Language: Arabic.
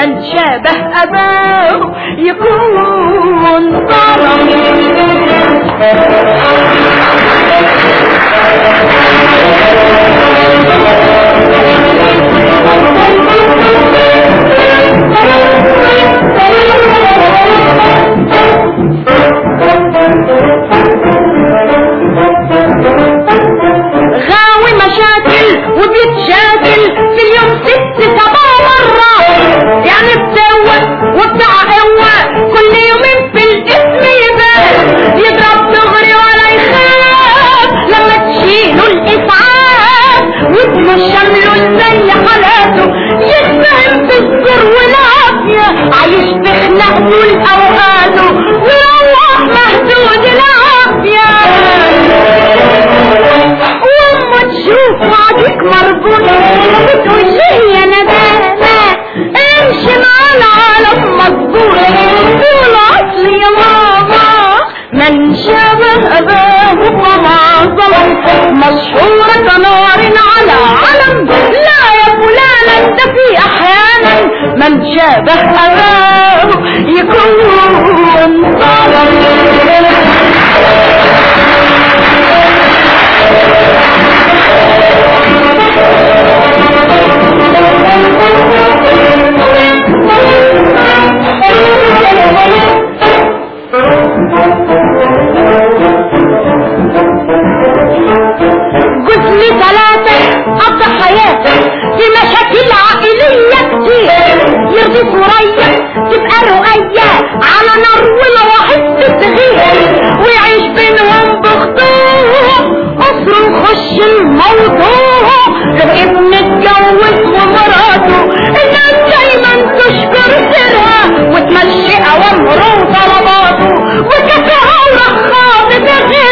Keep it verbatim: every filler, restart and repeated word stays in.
من شابه أباه يكون ظلم. غاوي مشاكل وبيتشاكل في اليوم ست سبع مرات، يعني بتوه وبتاع قوة كل يومين في الاسم يبان، يضرب دغري ولا يخاف لما تشيله الاسعاف، وتمشمله زي حالاته يتفهم في السر والعافية، عايش بخناقته لأوقاته ويروح مهدود العافية. وأما تشوف وعدك مربوط بتقول ليه يا ندامة امشي مع العالم مظبوط، قول اصلي يا ماما من شابه أباه طمع ظلم، مشهورة كنار على علم، لا يا فلانة ده في أحيانا من شابه أباه يكون ظلم. جزء ثلاثة قضى حياته في مشاكل عائلية كتير، يرضي ثريا تبقى رؤية على نار ولواحد بتغير، ويعيش بينهم بخطوه أسره يخش الموضوع، ابن اتجوز ومراته الناس دايما تشكر سرها وتمشي أوامره وطلباته، وكفاها ورخاء بتغير